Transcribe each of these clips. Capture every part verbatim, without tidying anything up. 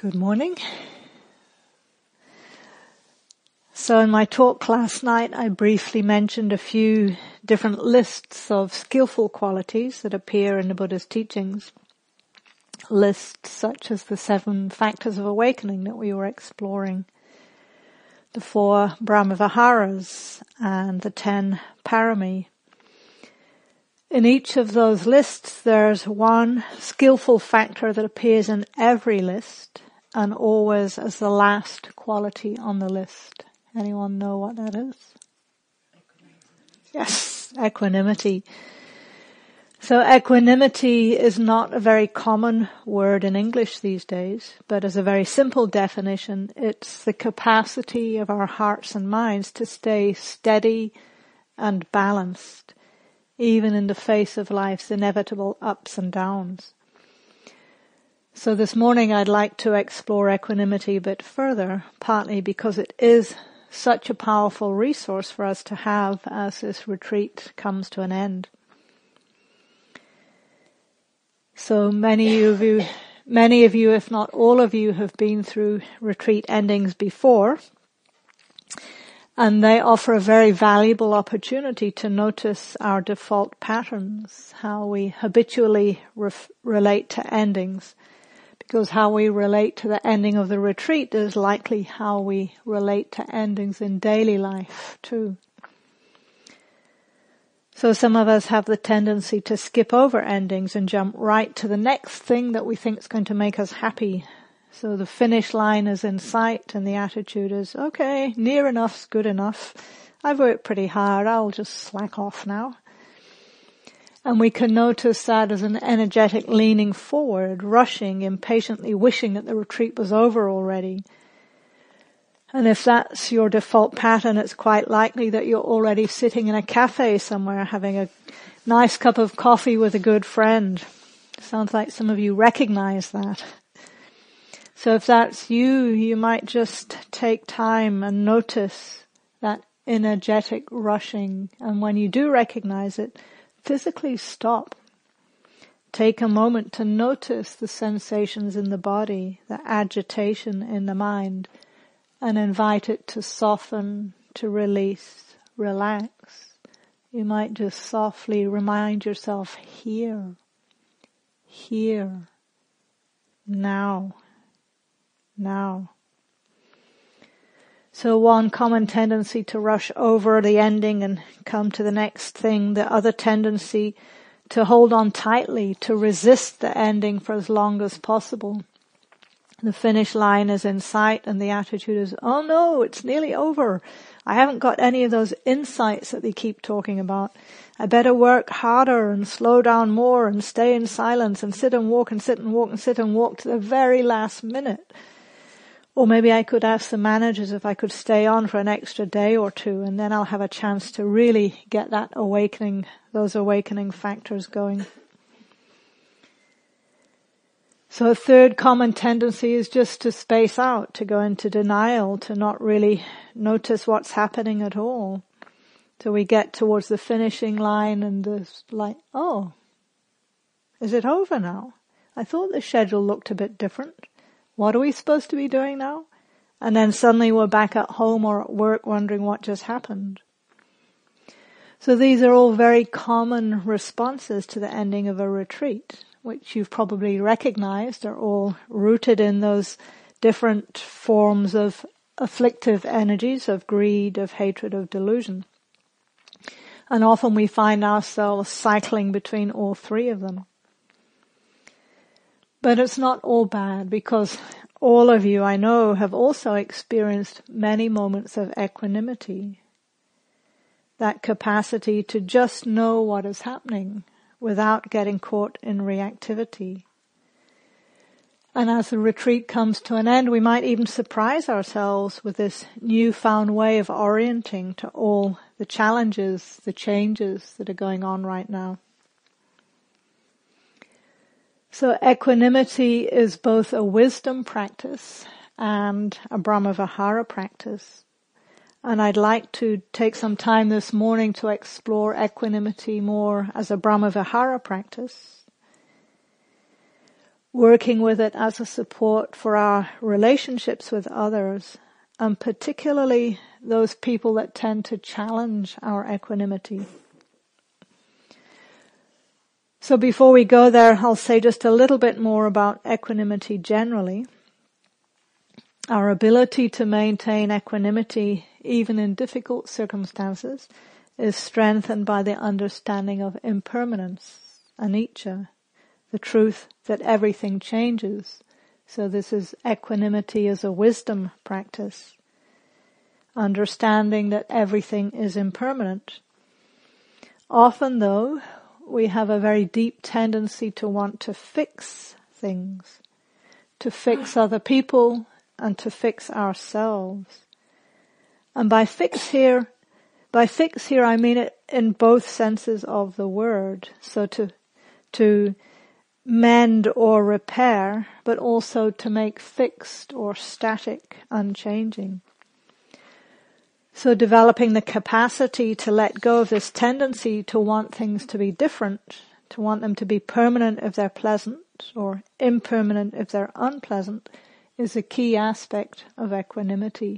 Good morning. So in my talk last night, I briefly mentioned a few different lists of skillful qualities that appear in the Buddha's teachings. Lists such as the seven factors of awakening that we were exploring, the four Brahmaviharas, and the ten Parami. In each of those lists, there's one skillful factor that appears in every list, and always as the last quality on the list. Anyone know what that is? Yes, equanimity. So equanimity is not a very common word in English these days, but as a very simple definition, it's the capacity of our hearts and minds to stay steady and balanced, even in the face of life's inevitable ups and downs. So this morning I'd like to explore equanimity a bit further, partly because it is such a powerful resource for us to have as this retreat comes to an end. So many of you, many of you, if not all of you, have been through retreat endings before, and they offer a very valuable opportunity to notice our default patterns, how we habitually ref- relate to endings. Because how we relate to the ending of the retreat is likely how we relate to endings in daily life too. So some of us have the tendency to skip over endings and jump right to the next thing that we think is going to make us happy. So the finish line is in sight and the attitude is, okay, near enough's good enough. I've worked pretty hard, I'll just slack off now. And we can notice that as an energetic leaning forward, rushing, impatiently wishing that the retreat was over already. And if that's your default pattern, it's quite likely that you're already sitting in a cafe somewhere having a nice cup of coffee with a good friend. Sounds like some of you recognize that. So if that's you, you might just take time and notice that energetic rushing. And when you do recognize it, physically stop. Take a moment to notice the sensations in the body, the agitation in the mind, and invite it to soften, to release, relax. You might just softly remind yourself, here, here, now, now. So one common tendency to rush over the ending and come to the next thing. The other tendency to hold on tightly, to resist the ending for as long as possible. The finish line is in sight and the attitude is, oh no, it's nearly over. I haven't got any of those insights that they keep talking about. I better work harder and slow down more and stay in silence and sit and walk and sit and walk and sit and walk to the very last minute. Or maybe I could ask the managers if I could stay on for an extra day or two, and then I'll have a chance to really get that awakening, those awakening factors going. So a third common tendency is just to space out, to go into denial, to not really notice what's happening at all. So we get towards the finishing line and it's like, oh, is it over now? I thought the schedule looked a bit different. What are we supposed to be doing now? And then suddenly we're back at home or at work wondering what just happened. So these are all very common responses to the ending of a retreat, which you've probably recognized are all rooted in those different forms of afflictive energies, of greed, of hatred, of delusion. And often we find ourselves cycling between all three of them. But it's not all bad, because all of you, I know, have also experienced many moments of equanimity. That capacity to just know what is happening without getting caught in reactivity. And as the retreat comes to an end, we might even surprise ourselves with this newfound way of orienting to all the challenges, the changes that are going on right now. So equanimity is both a wisdom practice and a Brahmavihara practice. And I'd like to take some time this morning to explore equanimity more as a Brahmavihara practice. working with it as a support for our relationships with others, and particularly those people that tend to challenge our equanimity. So before we go there, I'll say just a little bit more about equanimity generally. Our ability to maintain equanimity, even in difficult circumstances, is strengthened by the understanding of impermanence, anicca, the truth that everything changes. So this is equanimity as a wisdom practice. Understanding that everything is impermanent. Often though, we have a very deep tendency to want to fix things, to fix other people, and to fix ourselves. And by fix here, by fix here I mean it in both senses of the word. So to, to mend or repair, but also to make fixed or static, unchanging. So developing the capacity to let go of this tendency to want things to be different, to want them to be permanent if they're pleasant, or impermanent if they're unpleasant, is a key aspect of equanimity.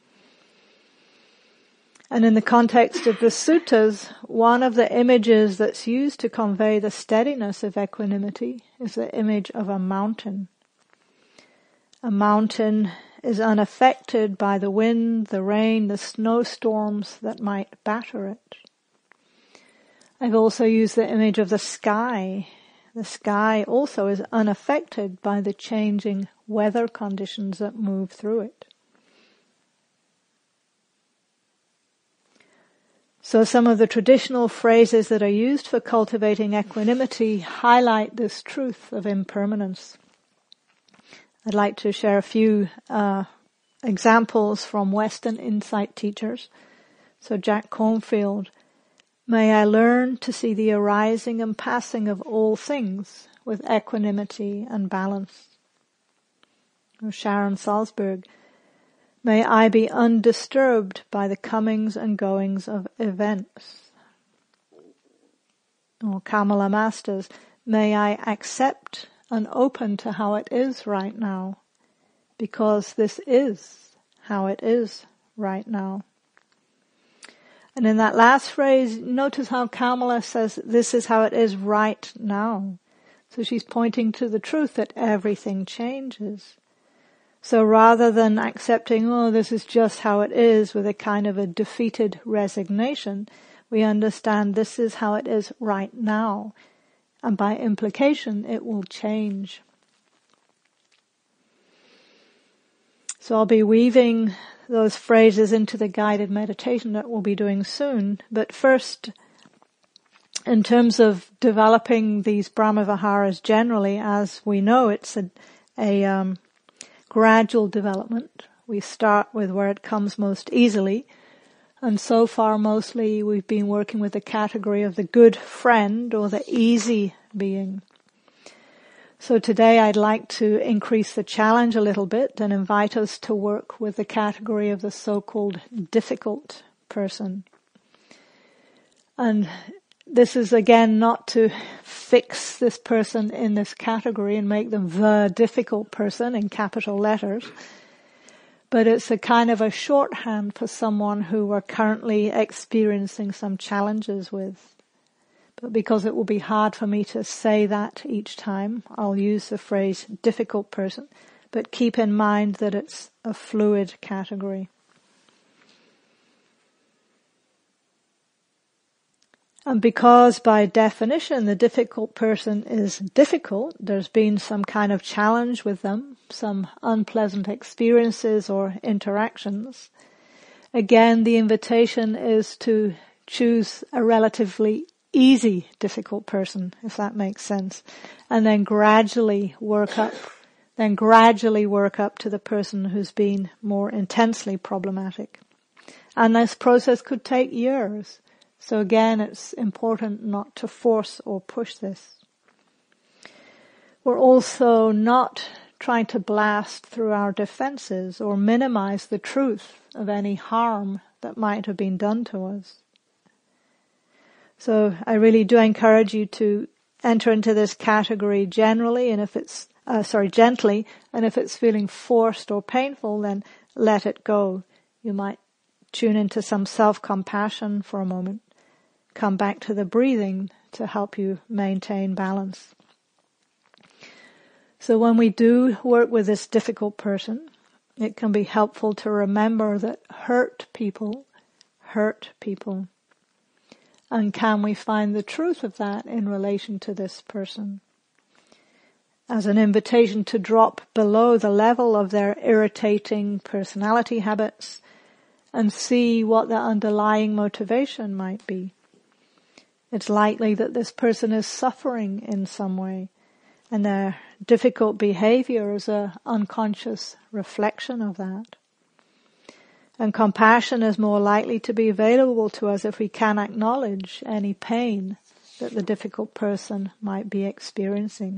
And in the context of the suttas, one of the images that's used to convey the steadiness of equanimity is the image of a mountain. A mountain is unaffected by the wind, the rain, the snowstorms that might batter it. I've also used the image of the sky. The sky also is unaffected by the changing weather conditions that move through it. So some of the traditional phrases that are used for cultivating equanimity highlight this truth of impermanence. I'd like to share a few uh, examples from Western insight teachers. So Jack Cornfield, may I learn to see the arising and passing of all things with equanimity and balance. Or Sharon Salzberg, may I be undisturbed by the comings and goings of events. Or Kamala Masters, may I accept and open to how it is right now, because this is how it is right now. And in that last phrase, notice how Kamala says, this is how it is right now. So she's pointing to the truth that everything changes. So rather than accepting, oh, this is just how it is with a kind of a defeated resignation, we understand this is how it is right now. And by implication, it will change. So I'll be weaving those phrases into the guided meditation that we'll be doing soon. But first, in terms of developing these Brahmaviharas generally, as we know, it's a, a um, gradual development. We start with where it comes most easily. And so far, mostly, we've been working with the category of the good friend or the easy being. So today I'd like to increase the challenge a little bit and invite us to work with the category of the so-called difficult person. And this is again not to fix this person in this category and make them the difficult person in capital letters, but it's a kind of a shorthand for someone who we're currently experiencing some challenges with. But because it will be hard for me to say that each time, I'll use the phrase difficult person, but keep in mind that it's a fluid category. And because by definition the difficult person is difficult, there's been some kind of challenge with them, some unpleasant experiences or interactions. Again, the invitation is to choose a relatively easy difficult person, if that makes sense, and then gradually work up, then gradually work up to the person who's been more intensely problematic. And this process could take years. So again, it's important not to force or push this. We're also not trying to blast through our defenses or minimize the truth of any harm that might have been done to us. So I really do encourage you to enter into this category generally, and if it's uh, sorry, gently. And if it's feeling forced or painful, then let it go. You might tune into some self-compassion for a moment. Come back to the breathing to help you maintain balance. So when we do work with this difficult person, it can be helpful to remember that hurt people hurt people. And can we find the truth of that in relation to this person? As an invitation to drop below the level of their irritating personality habits and see what the underlying motivation might be. It's likely that this person is suffering in some way, and their difficult behavior is an unconscious reflection of that. And compassion is more likely to be available to us if we can acknowledge any pain that the difficult person might be experiencing.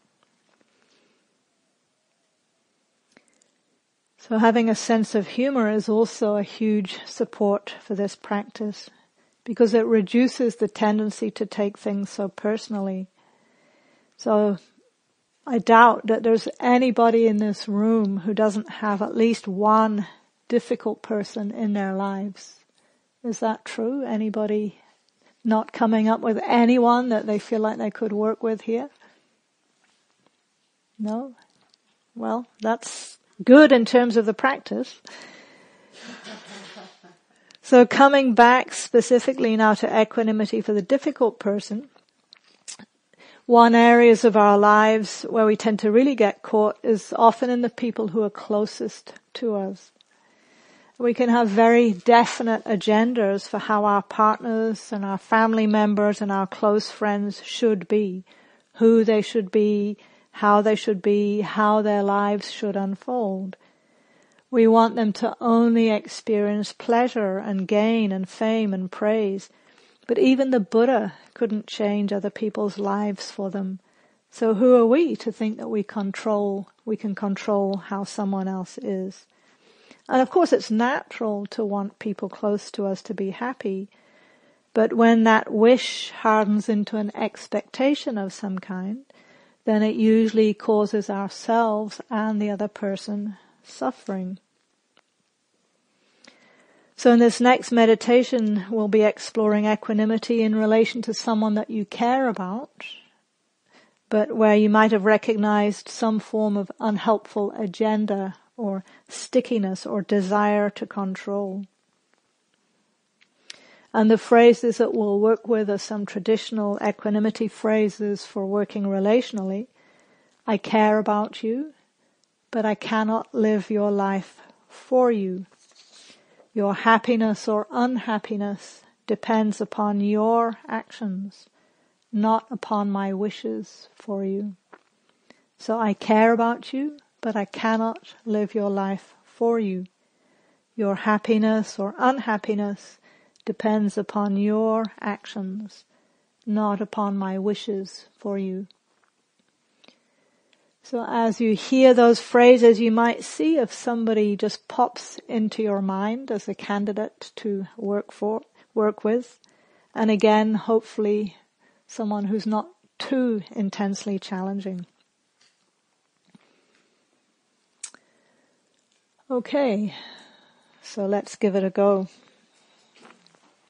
So having a sense of humor is also a huge support for this practice, because it reduces the tendency to take things so personally. So I doubt that there's anybody in this room who doesn't have at least one difficult person in their lives. Is that true? Anybody not coming up with anyone that they feel like they could work with here? No? Well, that's good in terms of the practice. So coming back specifically now to equanimity for the difficult person, one areas of our lives where we tend to really get caught is often in the people who are closest to us. We can have very definite agendas for how our partners and our family members and our close friends should be, who they should be, how they should be, how their lives should unfold. We want them to only experience pleasure and gain and fame and praise. But even the Buddha couldn't change other people's lives for them. So who are we to think that we control, we can control how someone else is? And of course it's natural to want people close to us to be happy. But when that wish hardens into an expectation of some kind, then it usually causes ourselves and the other person suffering. So in this next meditation, we'll be exploring equanimity in relation to someone that you care about, but where you might have recognized some form of unhelpful agenda or stickiness or desire to control. And the phrases that we'll work with are some traditional equanimity phrases for working relationally. I care about you, but I cannot live your life for you. Your happiness or unhappiness depends upon your actions, not upon my wishes for you. So I care about you, but I cannot live your life for you. Your happiness or unhappiness depends upon your actions, not upon my wishes for you. So as you hear those phrases, you might see if somebody just pops into your mind as a candidate to work for, work with. And again, hopefully someone who's not too intensely challenging. Okay, so let's give it a go.